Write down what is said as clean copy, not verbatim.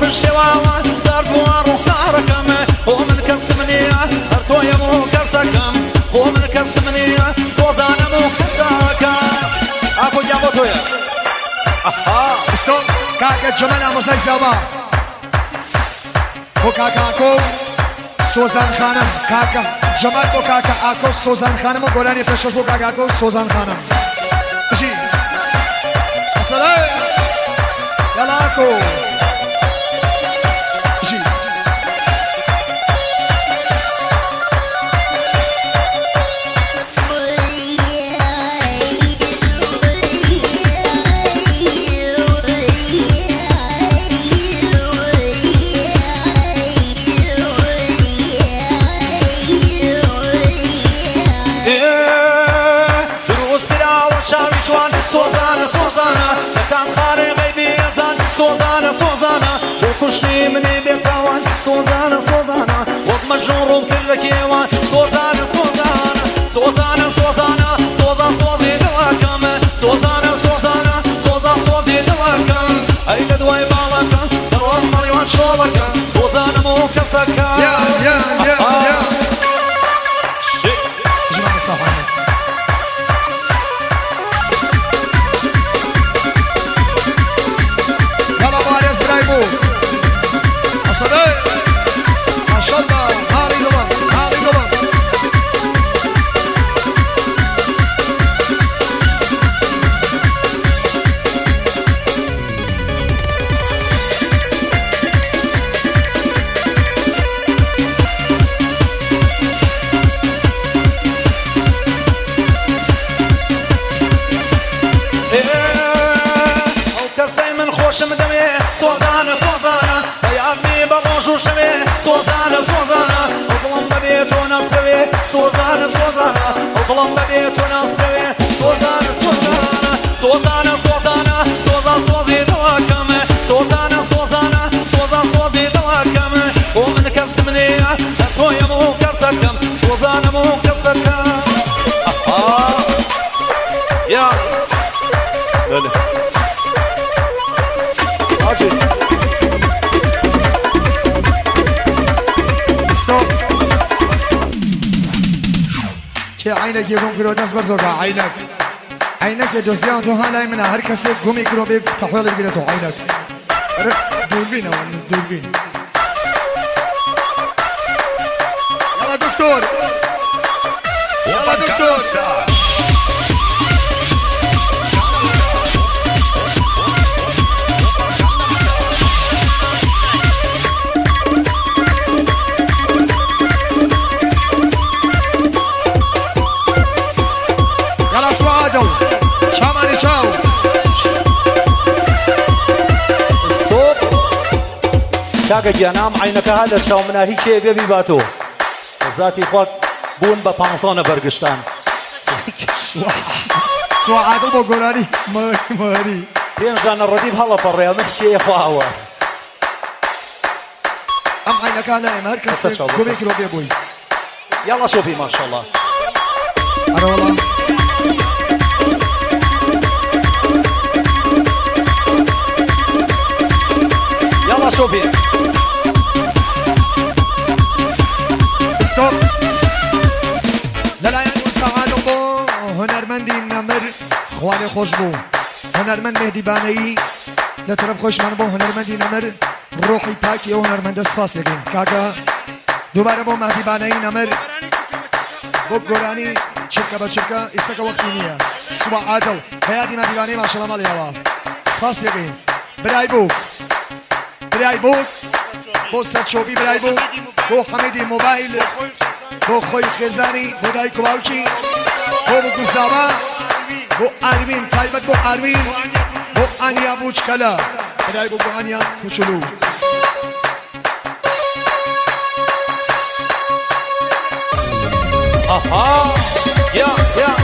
بالشواوة ضرب ورصاركم ومن كسمني أرتو يمو كسكم ومن كسمني صوزان مو كساكا أكو جابو تويا استون كاكا جمالا مزاي زابا بو كاكا أكو سوزان خانم كاكا جمال بو كاكا أكو سوزان خانم و گولانی پشوش بو كاكا أكو سوزان خانم بشي السلام يلا أكو بشي سوزانا سوزانا كان خاري غيبي يزان سوزانا سوزانا وكشني مني بيتوان سوزانا سوزانا ومجنور بكل كيوان سوزانا سوزانا سوزانا سوزانا سوزا سوزي دواكم سوزانا سوزانا سوزا سوزي دواكم اي دواي بالك دروان مريوان شغلك سوزانا مو كسكا يا جمال صاحبنا ما شاء الله هاري قبل هاري قبل او كسي من خوش مدمي سوزانا سوزانا يابني بغوش شوي سوزانا سوزانا وظلم ببيت ونصبي سوزانا سوزانا وظلم ببيت ونصبي سوزانا سوزانا سوزانا سوزانا سوزا سوزي دواكم سوزانا سوزانا سوزا سوزي دواكم ومن كسمني أتو يمو كسكم سوزانا مو كسكم يا لا عجل که عینک یکم کرو دست برزوگا عینک دوستیان تو حالای منه هر کسی گمی کرو به تحویل بگیره تو عینک دوربین دوربین یلا دکتر یلا دکتر شاماني شاو ستوب شاكا جانام عينك هذا شاو مناهي كي بيبي باتو ذاتي خوك بون بپانسانه برگشتن سوا عادل با گلانی ماری بين جان الرديب هلا فريا مشي يا خواوا ام عينك هذا امهر كسر قومي كيلو بيبوي يلا شوفي ما شاء الله انا والله يلا شوفي ستوب لا لا يعني سعادة بو هنرمندي نمر خوالي خوش بو هنرمند مهدي باني لطرف خوش من بو هنرمندي نمر روحي باكي و هنرمند سپاس يقين كاكا دوباره بو مهدي باني نمر بو گوراني شركة بشركة اسكا وقتي نية سوا عادل هياتي مهدي باني ما شاء الله مالي الله سپاس يقين براي بو برای بود با سچوبی برای بود با حمیدی موبایل با خوی خزانی با دای کواوچی با گوزداما با اروین تایبت با اروین با آنیا بوچکلا برای با آنیا کوچولو آها یا